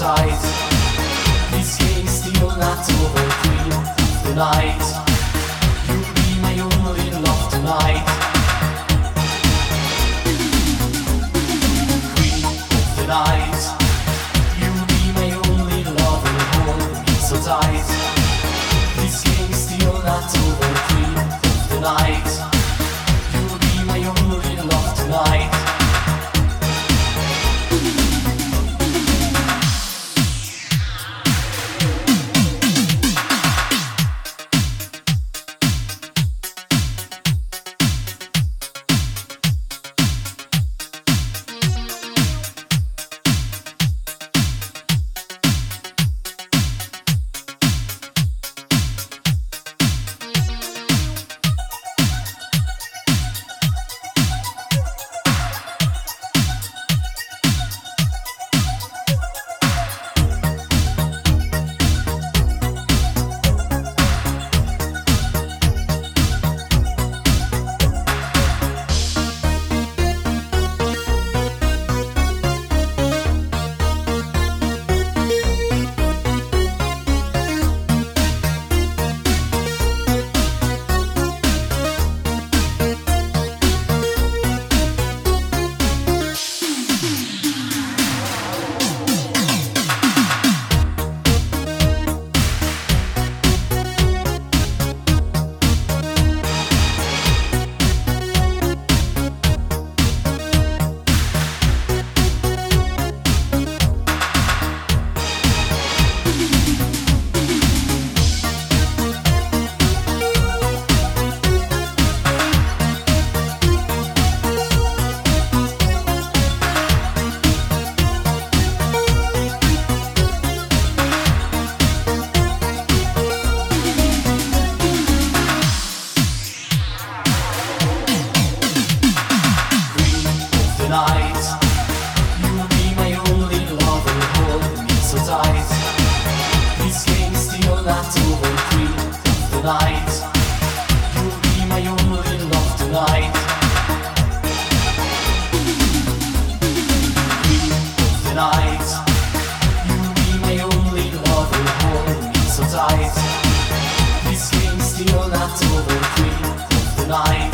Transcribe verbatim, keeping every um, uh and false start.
tight. This game still not over, queen of the night. You'll be my only love tonight. Queen of the night. You'll be my only love and hold me so tight. This game still not over, queen of the night. You'll be my only love tonight. You'll be my only love and hold me so tight. This game still not over, queen of the night. You'll be my only love tonight. Queen of the night. You'll be my only love and hold me so tight. This game still not over, queen of the night.